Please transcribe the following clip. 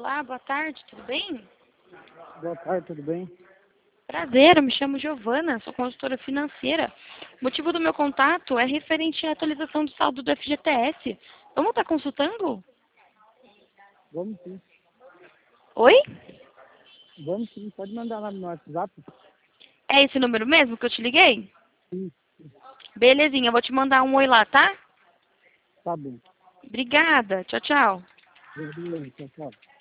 Olá, boa tarde, tudo bem? Boa tarde, tudo bem? Prazer, eu me chamo Giovana, sou consultora financeira. O motivo do meu contato é referente à atualização do saldo do FGTS. Vamos estar consultando? Vamos sim. Oi? Vamos sim. Pode mandar lá no WhatsApp? É esse número mesmo que eu te liguei? Sim, Belezinha, eu vou te mandar um oi lá, tá? tá bom. Obrigada, tchau, tchau. Beleza, tchau, tchau.